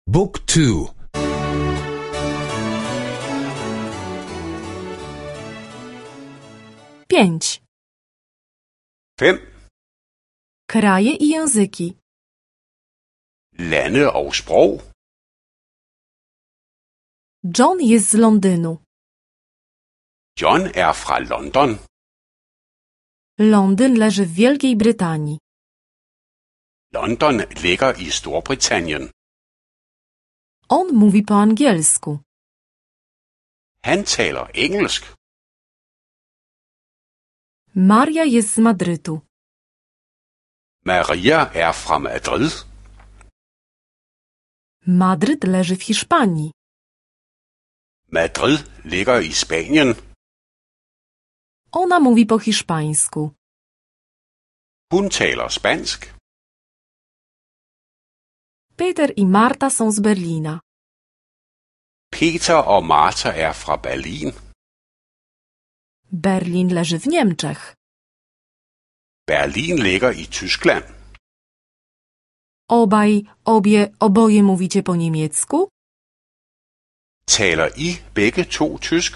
Book 2. 5. 5. Kraje i języki. Lande og sprog. John jest z Londynu. John er fra London. Londyn leży w Wielkiej Brytanii. London ligger i Storbritannien. On mówi po angielsku. Han taler engelsk. Maria jest z Madrytu. Maria er fra Madrid. Madryt leży w Hiszpanii. Madrid ligger i Spanien. Ona mówi po hiszpańsku. Hun taler spansk. Peter i Marta są z Berlina. Peter og Martha er fra Berlin. Berlin leży w Niemczech. Berlin ligger i Tyskland. Oboje mówicie po niemiecku? Taler I begge to tysk?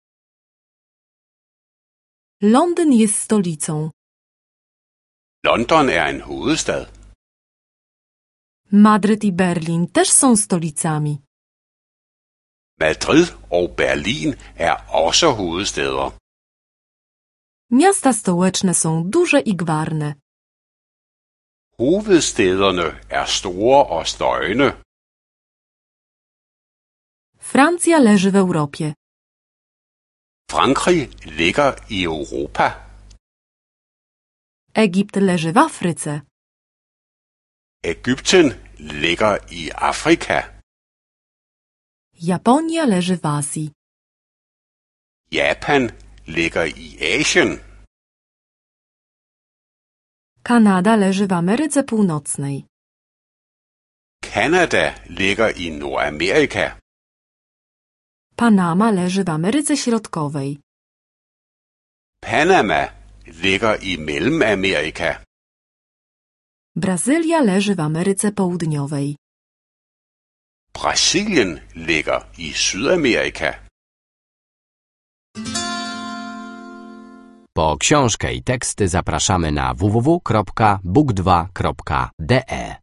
Londyn jest stolicą. London er en hovedstad. Madryt i Berlin też są stolicami. Madrid og Berlin er også hovedstæder. Miasta stołeczne są duże i gwarne. Hovedstæderne er store og støjende. Francja leży w Europie. Frankrig ligger i Europa. Egipt leży w Afryce. Egypten ligger i Afrika. Japonia leży w Azji. Japan ligger i Asien. Kanada leży w Ameryce Północnej. Kanada ligger i Nordamerika. Panama leży w Ameryce Środkowej. Panama ligger i Mellemamerika. Brazylia leży w Ameryce Południowej. Brasilien ligger i Sydamerika. Po książkę i teksty zapraszamy na www.book2.de.